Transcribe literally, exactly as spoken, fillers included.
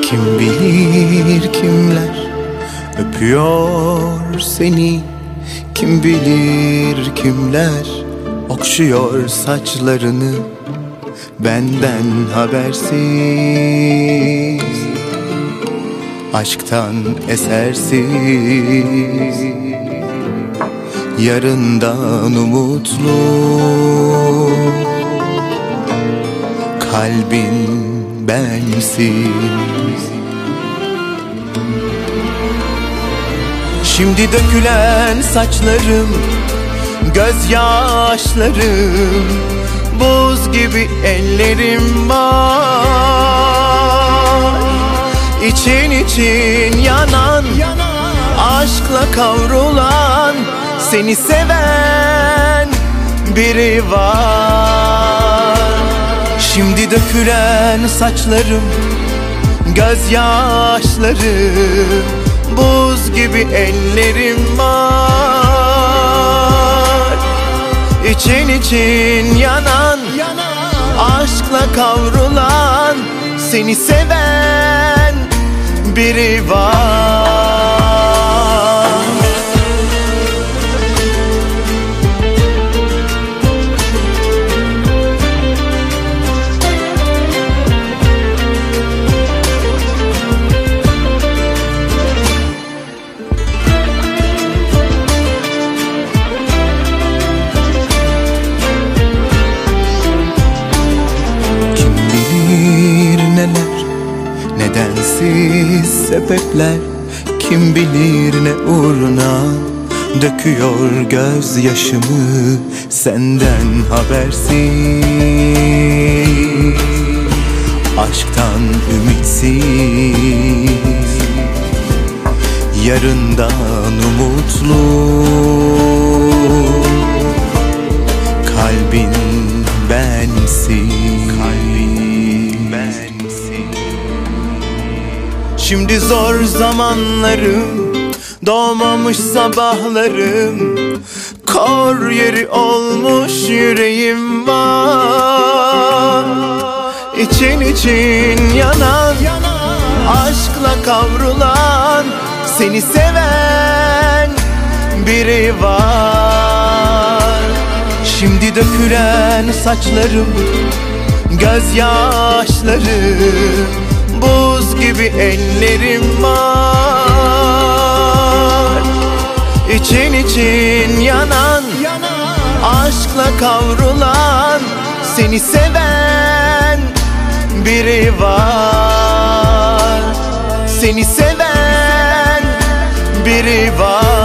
Kim bilir kimler öpüyor seni, kim bilir kimler okşuyor saçlarını benden habersiz. Aşktan esersiz, yarından umutlu, kalbin bensiz. Şimdi dökülen saçlarım, gözyaşlarım, buz gibi ellerim var. İçin için yanan, aşkla kavrulan, seni seven biri var. Şimdi dökülen saçlarım, gözyaşlarım, buz gibi ellerim var. İçin için yanan, aşkla kavrulan, seni seven biri var. Nedensiz sebepler, kim bilir ne uğruna döküyor gözyaşımı senden habersiz. Aşktan ümitsiz, yarından umutlu, kalbin bensiz, kalbin bensiz. Şimdi zor zamanlarım, doğmamış sabahlarım, kor yeri olmuş yüreğim var. İçin için yanan, aşkla kavrulan, seni seven biri var. Şimdi dökülen saçlarım, gözyaşlarım, buz gibi ellerim var. İçin için yanan, aşkla kavrulan, seni seven biri var. Seni seven biri var.